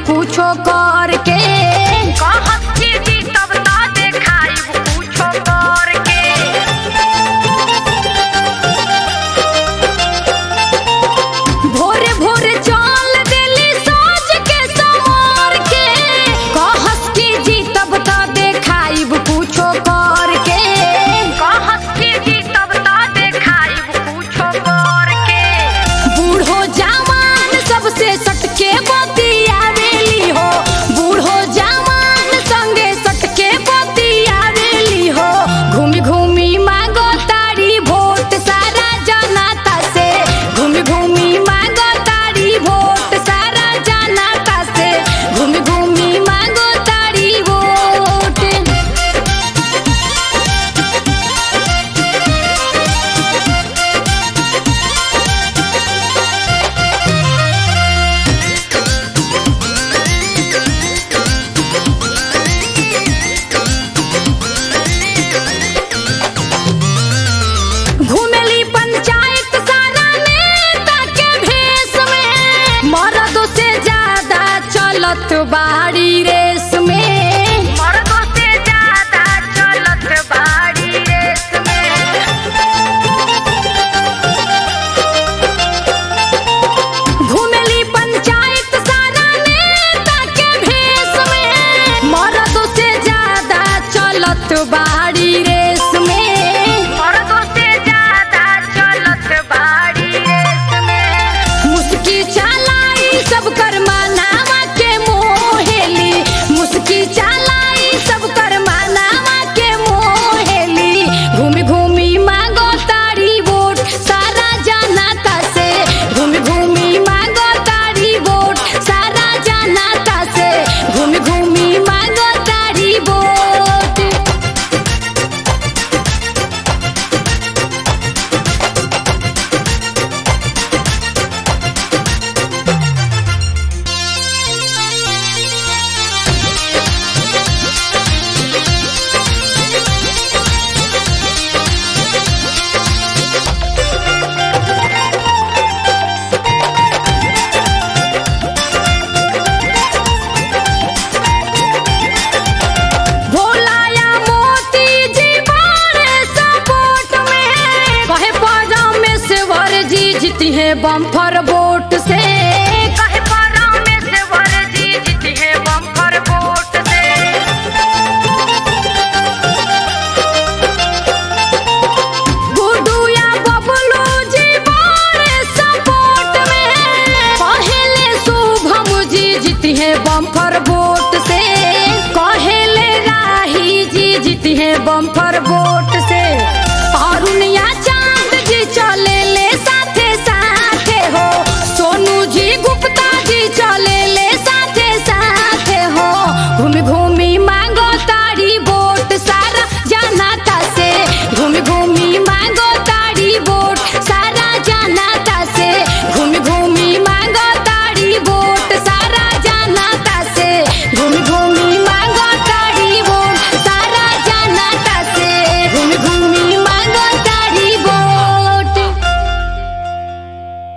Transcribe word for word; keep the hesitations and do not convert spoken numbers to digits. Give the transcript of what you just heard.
पूछो करके कहती जी तब ना देखाई पूछो करके। भोरे भोरे चल देली साज के संवार के कहती जी तब ना देखाई पूछो करके कहती जी तब ना देखाई पूछो करके। बूढ़ो जवान सबसे सटके बतियावेली हो बूढ़ो जवान संगे सटके बतियावेली हो। घूमी घूमी मांगो तारी वोट सारा जनता से घूमी घूमी मांगो तारी वोट सारा जनता से घूमी घूमी मांगो तारी वोट। घूमेली पंचायत सारा नेता के भेष में मर्दों से ज्यादा चलत बाड़ी रेस में मर्दों से ज्यादा चलत बाड़ी रेस में। घूमेली पंचायत सारा नेता के भेष में मर्दों से ज्यादा चलत बाड़ी रेस में मर्दों से ज्यादा चलत बाड़ी रेस में। मुस्की चालाई सब कर मनावा के मोहेली मुस्की चालाई सब कर मनावा के मोहेली। घूमी घूमी मांगो तारी वोट सारा जनता से घूमी घूमी मांगो तारी वोट सारा जनता से घूमी घूमी मांगो तारी वोट। भोलाया मोती जी बारे सपोर्ट में कहे परमेश्वर जी जीती है बम्पर वोट से कहे परमेश्वर जी जीती है बम्पर वोट से। गुड्डू या बबलू जी बारे सपोर्ट में कहेले शुभम जी जीती है बम्पर वोट से कहेले राही जी जीती है बम्पर